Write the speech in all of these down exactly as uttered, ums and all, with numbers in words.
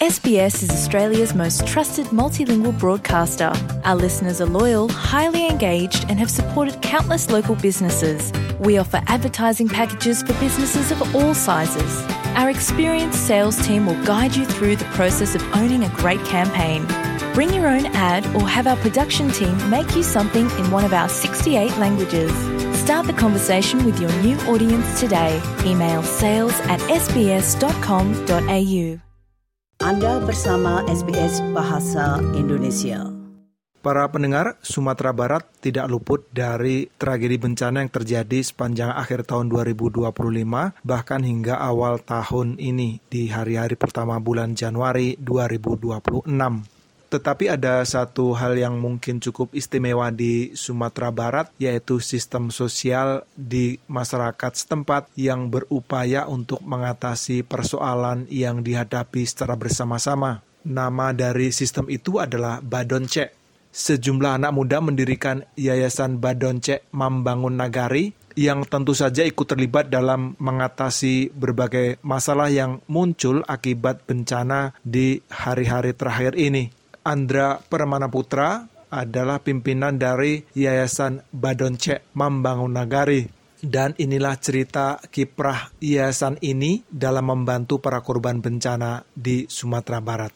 S B S is Australia's most trusted multilingual broadcaster. Our listeners are loyal, highly engaged, and have supported countless local businesses. We offer advertising packages for businesses of all sizes. Our experienced sales team will guide you through the process of owning a great campaign. Bring your own ad or have our production team make you something in one of our sixty-eight languages. Start the conversation with your new audience today. Email sales at s b s dot com dot a u. Anda bersama S B S Bahasa Indonesia. Para pendengar, Sumatera Barat tidak luput dari tragedi bencana yang terjadi sepanjang akhir tahun dua ribu dua puluh lima, bahkan hingga awal tahun ini di hari-hari pertama bulan Januari dua ribu dua puluh enam. Tetapi ada satu hal yang mungkin cukup istimewa di Sumatera Barat, yaitu sistem sosial di masyarakat setempat yang berupaya untuk mengatasi persoalan yang dihadapi secara bersama-sama. Nama dari sistem itu adalah Badonce. Sejumlah anak muda mendirikan Yayasan Badonce Membangun Nagari yang tentu saja ikut terlibat dalam mengatasi berbagai masalah yang muncul akibat bencana di hari-hari terakhir ini. Andra Permana Putra adalah pimpinan dari Yayasan Badonce Membangun Nagari. Dan inilah cerita kiprah yayasan ini dalam membantu para korban bencana di Sumatera Barat.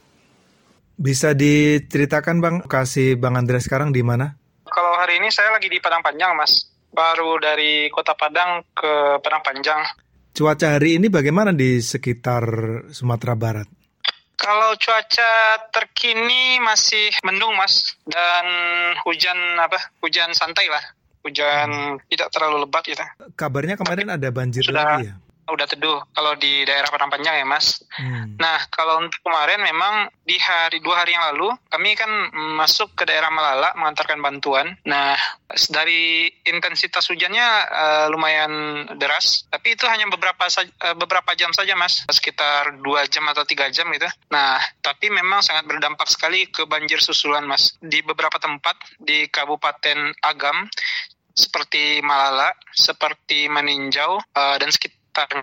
Bisa diceritakan Bang, lokasi Bang Andra sekarang di mana? Kalau hari ini saya lagi di Padang Panjang, Mas. Baru dari Kota Padang ke Padang Panjang. Cuaca hari ini bagaimana di sekitar Sumatera Barat? Kalau cuaca terkini masih mendung, Mas, dan hujan apa? Hujan santai lah, hujan tidak terlalu lebat gitu. Kabarnya kemarin ada banjir Sudah, lagi ya? Udah teduh kalau di daerah Padang Panjang ya, Mas. Hmm. Nah, kalau untuk kemarin memang di hari dua hari yang lalu kami kan masuk ke daerah Malala mengantarkan bantuan. Nah, dari intensitas hujannya uh, lumayan deras, tapi itu hanya beberapa uh, beberapa jam saja, Mas, sekitar dua jam atau tiga jam gitu. Nah, tapi memang sangat berdampak sekali ke banjir susulan, Mas, di beberapa tempat di Kabupaten Agam seperti Malala, seperti Maninjau uh, dan sekitar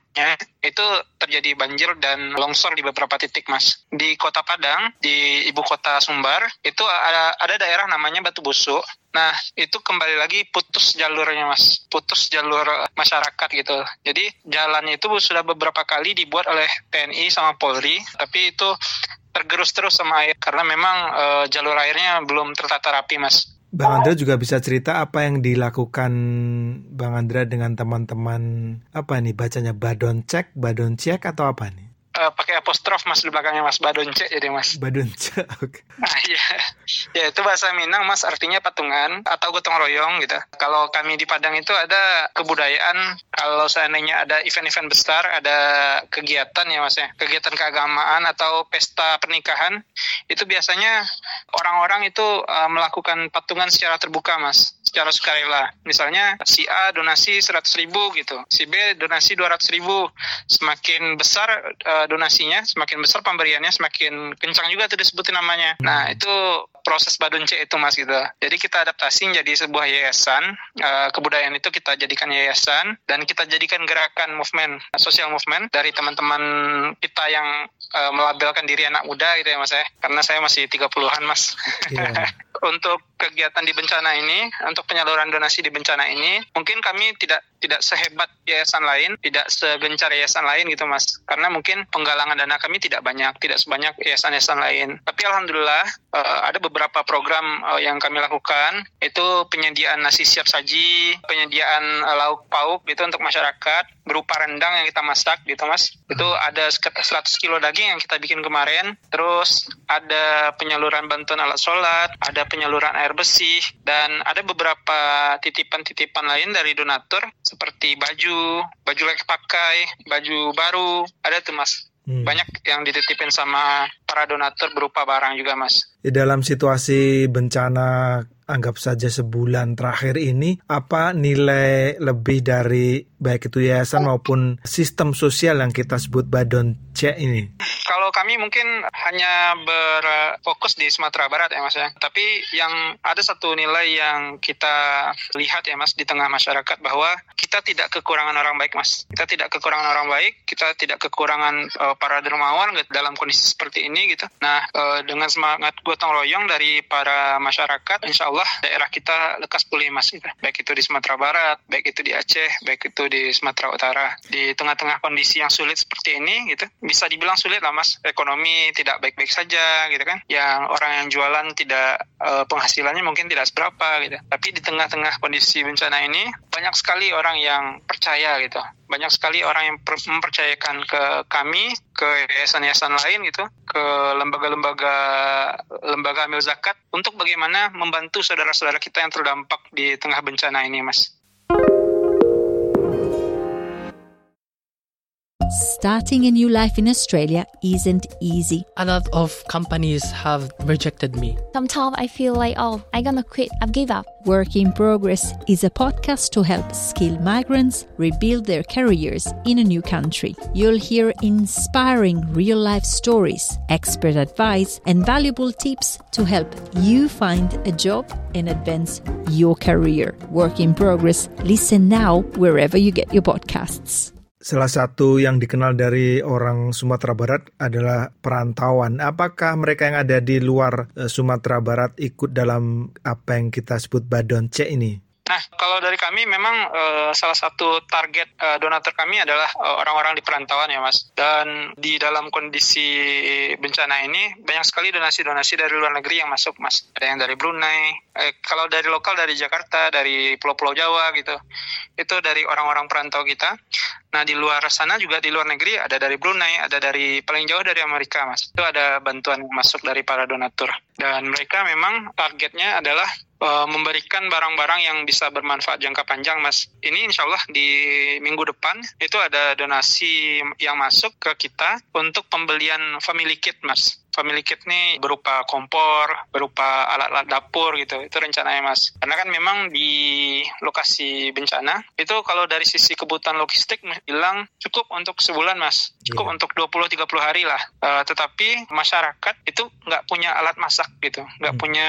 itu terjadi banjir dan longsor di beberapa titik, Mas. Di Kota Padang, di ibu kota Sumbar, itu ada, ada daerah namanya Batu Busuk. Nah, itu kembali lagi putus jalurnya, Mas. Putus jalur masyarakat gitu. Jadi, jalan itu sudah beberapa kali dibuat oleh T N I sama Polri, tapi itu tergerus terus sama air, karena memang e, jalur airnya belum tertata rapi, Mas. Bang Andra juga bisa cerita apa yang dilakukan Bang Andra dengan teman-teman, apa nih bacanya, Badoncek, Badoncek atau apa nih? Uh, pakai apostrof, Mas, di belakangnya, Mas, Badonce jadi, Mas. Badonce, oke. Okay. Nah, iya. Ya, itu bahasa Minang, Mas, artinya patungan atau gotong royong gitu. Kalau kami di Padang itu ada kebudayaan, kalau seandainya ada event-event besar, ada kegiatan ya, Mas, ya, kegiatan keagamaan atau pesta pernikahan, itu biasanya orang-orang itu uh, melakukan patungan secara terbuka, Mas, secara sukarela. Misalnya si A donasi seratus ribu gitu, si B donasi dua ratus ribu. Semakin besar uh, donasinya, semakin besar pemberiannya, semakin kencang juga tuh disebutin namanya. Nah, itu proses Badonce itu, Mas, gitu. Jadi kita adaptasi menjadi sebuah yayasan, uh, kebudayaan itu kita jadikan yayasan, dan kita jadikan gerakan movement, social movement dari teman-teman kita yang uh, melabelkan diri anak muda gitu ya, Mas, ya. Karena saya masih tiga puluhan, Mas. Yeah. Untuk kegiatan di bencana ini, untuk penyaluran donasi di bencana ini, mungkin kami tidak tidak sehebat yayasan lain, tidak segencar yayasan lain gitu, Mas. Karena mungkin penggalangan dana kami tidak banyak, tidak sebanyak yayasan-yayasan lain. Tapi alhamdulillah uh, ada beberapa program uh, yang kami lakukan, itu penyediaan nasi siap saji, penyediaan uh, lauk pauk gitu untuk masyarakat, berupa rendang yang kita masak gitu, Mas. Itu ada seratus kilo daging yang kita bikin kemarin, terus ada penyaluran bantuan alat sholat, ada penyaluran air bersih, dan ada beberapa titipan-titipan lain dari donatur seperti baju, baju layak pakai, baju baru, ada tuh, Mas. Hmm. Banyak yang dititipin sama para donatur berupa barang juga, Mas. Di dalam situasi bencana, anggap saja sebulan terakhir ini, apa nilai lebih dari baik itu yayasan maupun sistem sosial yang kita sebut Badonce ini? Kalau kalau kami mungkin hanya berfokus di Sumatera Barat ya Mas ya. Tapi yang ada satu nilai yang kita lihat ya Mas di tengah masyarakat bahwa kita tidak kekurangan orang baik Mas. Kita tidak kekurangan orang baik, kita tidak kekurangan uh, para dermawan gitu, dalam kondisi seperti ini gitu. Nah, uh, dengan semangat gotong royong dari para masyarakat, insya Allah daerah kita lekas pulih Mas gitu. Baik itu di Sumatera Barat, baik itu di Aceh, baik itu di Sumatera Utara. Di tengah-tengah kondisi yang sulit seperti ini gitu, bisa dibilang sulit lah Mas. Ekonomi tidak baik-baik saja gitu kan. Yang orang yang jualan tidak uh, penghasilannya mungkin tidak seberapa gitu. Tapi di tengah-tengah kondisi bencana ini banyak sekali orang yang percaya gitu. Banyak sekali orang yang per- mempercayakan ke kami, ke yayasan-yayasan lain gitu, ke lembaga-lembaga lembaga amil zakat untuk bagaimana membantu saudara-saudara kita yang terdampak di tengah bencana ini Mas. Starting a new life in Australia isn't easy. A lot of companies have rejected me. Sometimes I feel like, oh, I'm gonna quit, I've give up. Work in Progress is a podcast to help skilled migrants rebuild their careers in a new country. You'll hear inspiring real-life stories, expert advice, and valuable tips to help you find a job and advance your career. Work in Progress. Listen now wherever you get your podcasts. Salah satu yang dikenal dari orang Sumatera Barat adalah perantauan. Apakah mereka yang ada di luar Sumatera Barat ikut dalam apa yang kita sebut Badonce ini? Nah, kalau dari kami memang uh, salah satu target uh, donatur kami adalah uh, orang-orang di perantauan ya Mas. Dan di dalam kondisi bencana ini banyak sekali donasi-donasi dari luar negeri yang masuk Mas. Ada yang dari Brunei, eh, kalau dari lokal dari Jakarta, dari Pulau-Pulau Jawa gitu. Itu dari orang-orang perantau kita. Nah, di luar sana juga di luar negeri ada dari Brunei, ada dari paling jauh dari Amerika Mas. Itu ada bantuan yang masuk dari para donatur. Dan mereka memang targetnya adalah uh, memberikan barang-barang yang bisa bermanfaat jangka panjang Mas. Ini insya Allah di minggu depan itu ada donasi yang masuk ke kita untuk pembelian family kit Mas. Family kit ini berupa kompor, berupa alat-alat dapur gitu. Itu rencananya Mas. Karena kan memang di lokasi bencana, itu kalau dari sisi kebutuhan logistik bilang cukup untuk sebulan Mas. Cukup yeah. untuk dua puluh sampai tiga puluh hari lah. Uh, tetapi masyarakat itu nggak punya alat masak gitu. Nggak hmm. punya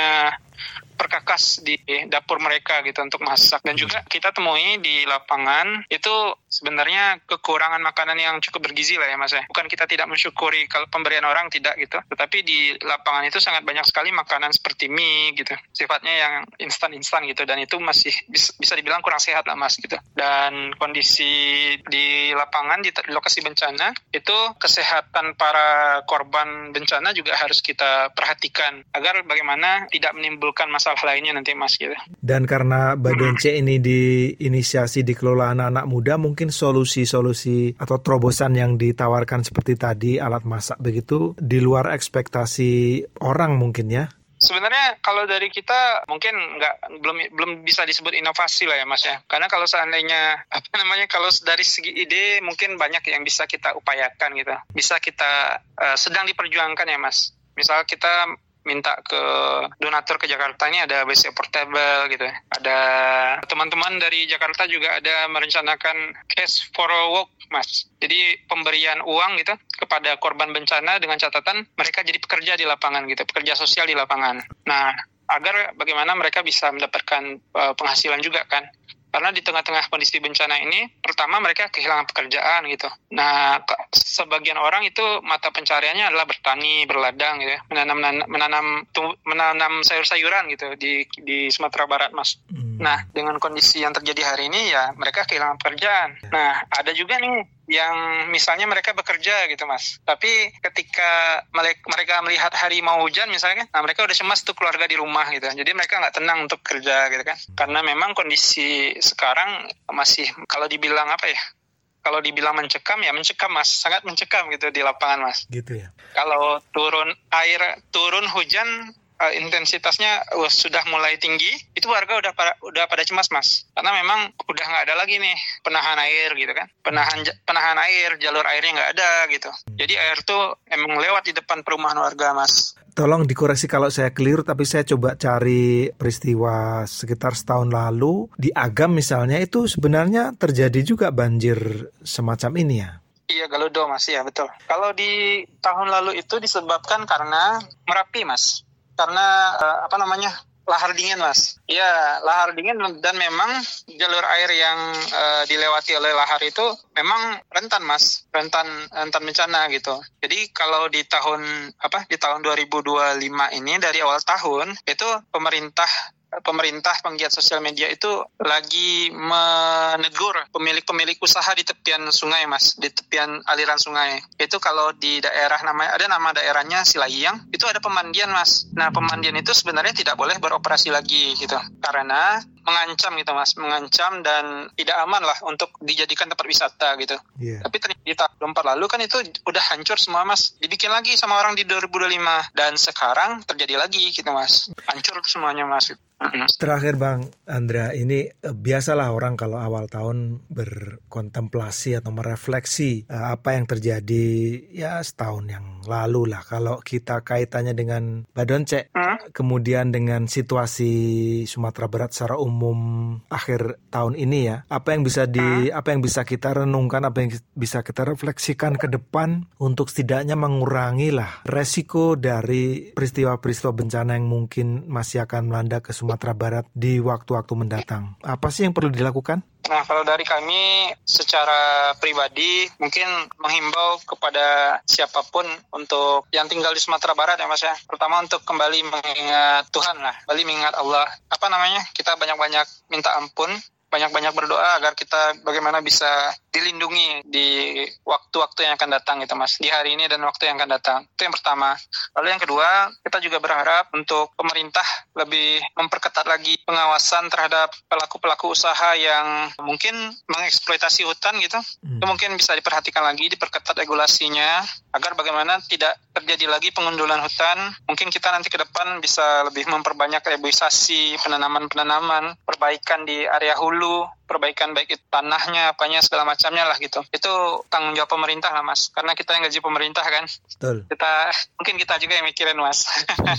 perkakas di dapur mereka gitu untuk masak. Dan juga kita temui di lapangan itu sebenarnya kekurangan makanan yang cukup bergizi lah ya Mas ya. Bukan kita tidak mensyukuri kalau pemberian orang, tidak gitu. Tetapi di lapangan itu sangat banyak sekali makanan seperti mie gitu. Sifatnya yang instan-instan gitu. Dan itu masih bisa dibilang kurang sehat lah Mas gitu. Dan kondisi di lapangan, di lokasi bencana, itu kesehatan para korban bencana juga harus kita perhatikan. Agar bagaimana tidak menimbulkan masalah lainnya nanti Mas gitu. Dan karena Badonce ini diinisiasi dikelola anak-anak muda, mungkin solusi-solusi atau terobosan yang ditawarkan seperti tadi alat masak begitu di luar ekspektasi orang mungkin ya. Sebenarnya kalau dari kita mungkin nggak belum belum bisa disebut inovasi lah ya Mas ya. Karena kalau seandainya apa namanya kalau dari segi ide mungkin banyak yang bisa kita upayakan gitu. Bisa kita uh, sedang diperjuangkan ya Mas. Misal kita minta ke donatur ke Jakarta ini ada W C portable gitu. Ada teman-teman dari Jakarta juga ada merencanakan cash for a walk Mas. Jadi pemberian uang gitu kepada korban bencana dengan catatan mereka jadi pekerja di lapangan gitu, pekerja sosial di lapangan. Nah, agar bagaimana mereka bisa mendapatkan uh, penghasilan juga kan. Karena di tengah-tengah kondisi bencana ini, pertama mereka kehilangan pekerjaan gitu. Nah, sebagian orang itu mata pencariannya adalah bertani, berladang gitu ya, menanam menanam menanam sayur-sayuran gitu di di Sumatera Barat Mas. Hmm. Nah, dengan kondisi yang terjadi hari ini ya mereka kehilangan pekerjaan. Nah, ada juga nih yang misalnya mereka bekerja gitu Mas. Tapi ketika mereka melihat hari mau hujan misalnya, nah mereka udah cemas tuh keluarga di rumah gitu. Jadi mereka nggak tenang untuk kerja gitu kan. Karena memang kondisi sekarang masih kalau dibilang apa ya? Kalau dibilang mencekam ya mencekam Mas, sangat mencekam gitu di lapangan Mas. Gitu ya. Kalau turun air, turun hujan Uh, intensitasnya uh, sudah mulai tinggi, itu warga udah pada, udah pada cemas Mas, karena memang udah nggak ada lagi nih penahan air gitu kan, penahan penahan air, jalur airnya nggak ada gitu, jadi air tuh emang lewat di depan perumahan warga Mas. Tolong dikoreksi kalau saya keliru, tapi saya coba cari peristiwa sekitar setahun lalu di Agam misalnya, itu sebenarnya terjadi juga banjir semacam ini ya. Iya, Galudo Mas, ya betul. Kalau di tahun lalu itu disebabkan karena Merapi Mas. Karena uh, apa namanya? lahar dingin Mas. Ya, lahar dingin dan memang jalur air yang uh, dilewati oleh lahar itu memang rentan Mas, rentan rentan bencana gitu. Jadi kalau di tahun apa? Di tahun dua ribu dua puluh lima ini dari awal tahun itu pemerintah Pemerintah penggiat sosial media itu lagi menegur pemilik-pemilik usaha di tepian sungai Mas, di tepian aliran sungai. Itu kalau di daerah namanya ada nama daerahnya Silayang, itu ada pemandian Mas. Nah, pemandian itu sebenarnya tidak boleh beroperasi lagi gitu. Karena mengancam gitu Mas, mengancam dan tidak aman lah untuk dijadikan tempat wisata gitu. Yeah. Tapi ternyata di tahun dua ribu empat lalu kan itu udah hancur semua Mas. Dibikin lagi sama orang di dua ribu dua puluh lima dan sekarang terjadi lagi gitu Mas. Hancur semuanya Mas. Terakhir Bang Andra, ini biasalah orang kalau awal tahun berkontemplasi atau merefleksi apa yang terjadi ya setahun yang lalu lah. Kalau kita kaitannya dengan Badonce, hmm? kemudian dengan situasi Sumatera Barat secara umum akhir tahun ini ya, apa yang bisa di hmm? apa yang bisa kita renungkan, apa yang bisa kita refleksikan ke depan untuk setidaknya mengurangi lah resiko dari peristiwa-peristiwa bencana yang mungkin masih akan melanda ke Sumatera Barat di waktu-waktu mendatang. Apa sih yang perlu dilakukan? Nah, kalau dari kami secara pribadi mungkin menghimbau kepada siapapun untuk yang tinggal di Sumatera Barat ya Mas ya. Pertama untuk kembali mengingat Tuhan lah, kembali mengingat Allah. Apa namanya? Kita banyak-banyak minta ampun, banyak-banyak berdoa agar kita bagaimana bisa dilindungi di waktu-waktu yang akan datang gitu Mas, di hari ini dan waktu yang akan datang. Itu yang pertama. Lalu yang kedua, kita juga berharap untuk pemerintah lebih memperketat lagi pengawasan terhadap pelaku-pelaku usaha yang mungkin mengeksploitasi hutan gitu. Hmm. Itu mungkin bisa diperhatikan lagi, diperketat regulasinya agar bagaimana tidak terjadi lagi pengundulan hutan. Mungkin kita nanti ke depan bisa lebih memperbanyak reboisasi, penanaman-penanaman, perbaikan di area hulu, perbaikan baik itu tanahnya, apanya segala macamnya lah gitu. Itu tanggung jawab pemerintah lah Mas, karena kita yang gaji pemerintah kan. Betul. Kita mungkin kita juga yang mikirin Mas.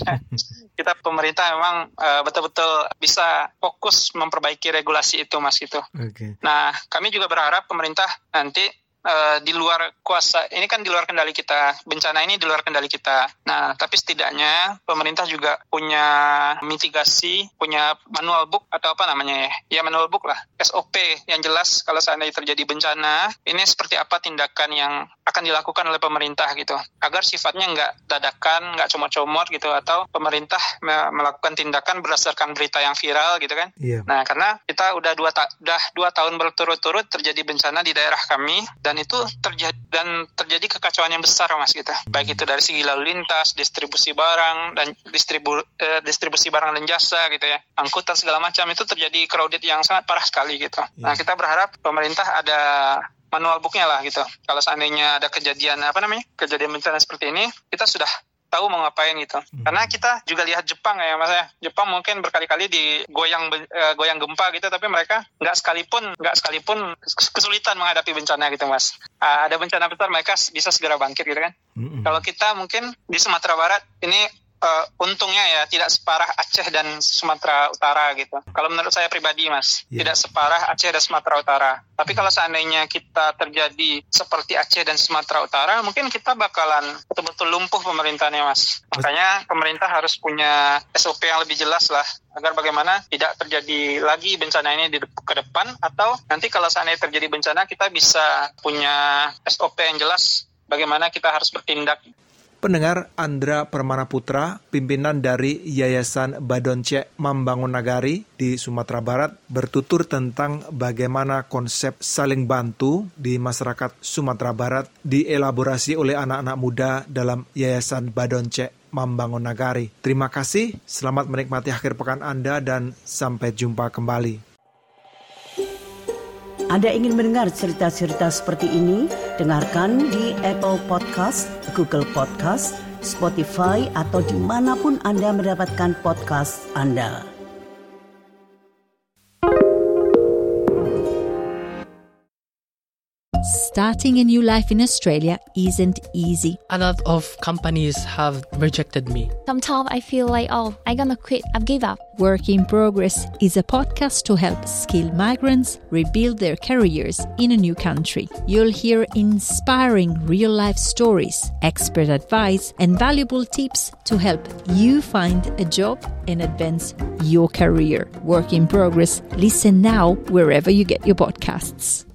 Kita pemerintah memang uh, betul-betul bisa fokus memperbaiki regulasi itu Mas gitu. Okay. Nah, kami juga berharap pemerintah nanti Uh, di luar kuasa, ini kan di luar kendali kita, bencana ini di luar kendali kita. Nah, tapi setidaknya pemerintah juga punya mitigasi, punya manual book atau apa namanya ya, ya manual book lah, S O P yang jelas kalau seandainya terjadi bencana, ini seperti apa tindakan yang akan dilakukan oleh pemerintah gitu, agar sifatnya nggak dadakan, nggak comot-comot gitu, atau pemerintah me- melakukan tindakan berdasarkan berita yang viral gitu kan. Yeah. Nah, karena kita udah dua, ta- udah dua tahun berturut-turut terjadi bencana di daerah kami, dan itu terjadi dan terjadi kekacauan yang besar Mas gitu. Baik itu dari segi lalu lintas, distribusi barang dan distribu, eh, distribusi barang dan jasa gitu ya. Angkutan segala macam itu terjadi crowded yang sangat parah sekali gitu. Yeah. Nah, kita berharap pemerintah ada manual booknya lah gitu. Kalau seandainya ada kejadian apa namanya? Kejadian bencana seperti ini, kita sudah tahu mau ngapain gitu. Hmm. Karena kita juga lihat Jepang ya Mas ya. Jepang mungkin berkali-kali digoyang uh, goyang gempa gitu, tapi mereka nggak sekalipun nggak sekalipun kesulitan menghadapi bencana gitu Mas. Uh, ada bencana besar mereka bisa segera bangkit gitu kan. Hmm. Kalau kita mungkin di Sumatera Barat ini uh, untungnya ya tidak separah Aceh dan Sumatera Utara gitu. Kalau menurut saya pribadi Mas, yeah. tidak separah Aceh dan Sumatera Utara. Tapi kalau seandainya kita terjadi seperti Aceh dan Sumatera Utara, mungkin kita bakalan betul-betul lumpuh pemerintahnya Mas. Makanya pemerintah harus punya S O P yang lebih jelas lah, agar bagaimana tidak terjadi lagi bencana ini di de- ke depan, atau nanti kalau seandainya terjadi bencana kita bisa punya S O P yang jelas bagaimana kita harus bertindak. Pendengar, Andra Permana Putra, pimpinan dari Yayasan Badonce Membangun Nagari di Sumatera Barat, bertutur tentang bagaimana konsep saling bantu di masyarakat Sumatera Barat dielaborasi oleh anak-anak muda dalam Yayasan Badonce Membangun Nagari. Terima kasih, selamat menikmati akhir pekan Anda dan sampai jumpa kembali. Anda ingin mendengar cerita-cerita seperti ini? Dengarkan di Apple Podcast, Google Podcast, Spotify, atau dimanapun Anda mendapatkan podcast Anda. Starting a new life in Australia isn't easy. A lot of companies have rejected me. Sometimes I feel like, oh, I'm gonna quit. I've give up. Work in Progress is a podcast to help skilled migrants rebuild their careers in a new country. You'll hear inspiring real-life stories, expert advice, and valuable tips to help you find a job and advance your career. Work in Progress. Listen now wherever you get your podcasts.